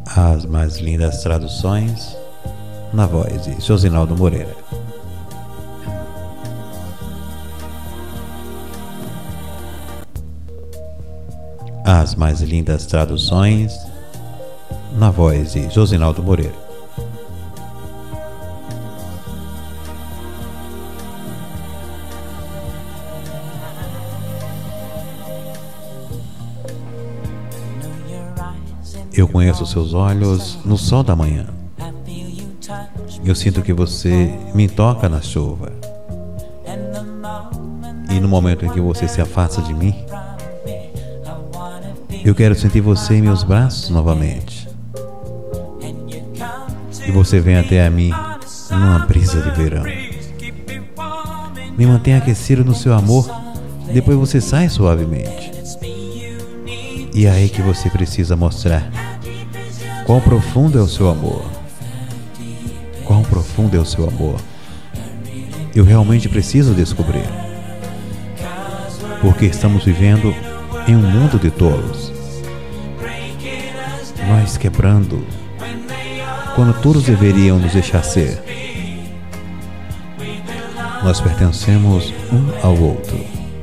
As mais lindas traduções na voz de Josinaldo Moreira. As mais lindas traduções na voz de Josinaldo Moreira. Eu conheço seus olhos no sol da manhã. Eu sinto que você me toca na chuva. E no momento em que você se afasta de mim, eu quero sentir você em meus braços novamente. E você vem até a mim numa brisa de verão. Me mantém aquecido no seu amor, depois você sai suavemente. E é aí que você precisa mostrar quão profundo é o seu amor. Quão profundo é o seu amor. Eu realmente preciso descobrir. Porque estamos vivendo em um mundo de tolos. Nós quebrando quando todos deveriam nos deixar ser. Nós pertencemos um ao outro.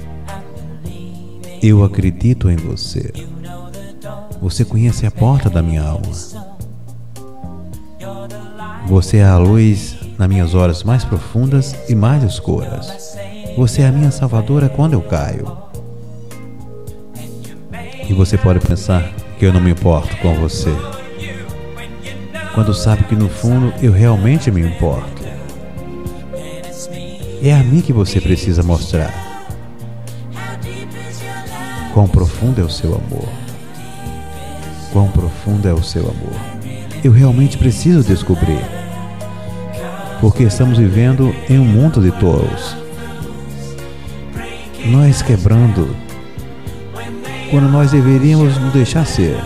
Eu acredito em você. Você conhece a porta da minha alma. Você é a luz nas minhas horas mais profundas e mais escuras. Você é a minha salvadora quando eu caio. E você pode pensar que eu não me importo com você, quando sabe que no fundo eu realmente me importo. É a mim que você precisa mostrar quão profundo é o seu amor. Quão profundo é o seu amor. Eu realmente preciso descobrir. Porque estamos vivendo em um mundo de tolos. Nós quebrando quando nós deveríamos nos deixar ser.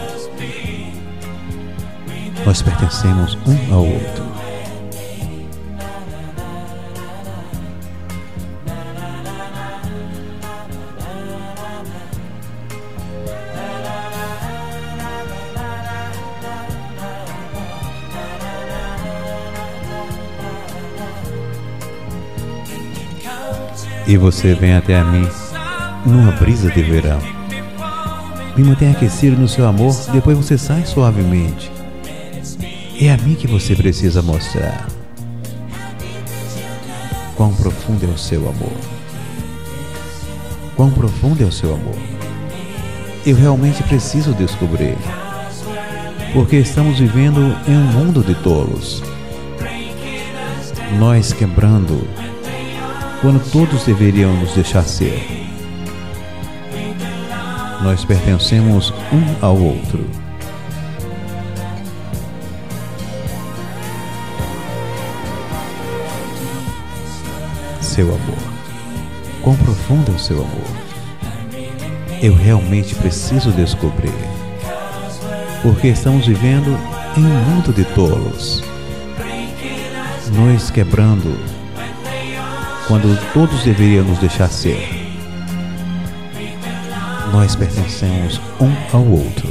Nós pertencemos um ao outro. E você vem até a mim numa brisa de verão. Me mantém aquecido no seu amor, depois você sai suavemente. É a mim que você precisa mostrar quão profundo é o seu amor. Quão profundo é o seu amor. Eu realmente preciso descobrir. Porque estamos vivendo em um mundo de tolos. Nós quebrando quando todos deveriam nos deixar ser. Nós pertencemos um ao outro. Seu amor. Quão profundo é o seu amor. Eu realmente preciso descobrir. Porque estamos vivendo em um mundo de tolos. Nós quebrando quando todos deveriam nos deixar ser. Nós pertencemos um ao outro.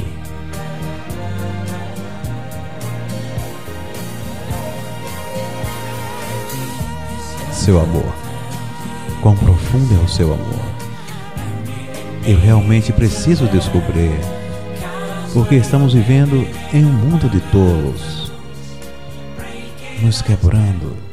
Seu amor. Quão profundo é o seu amor. Eu realmente preciso descobrir. Porque estamos vivendo em um mundo de tolos. Nos quebrando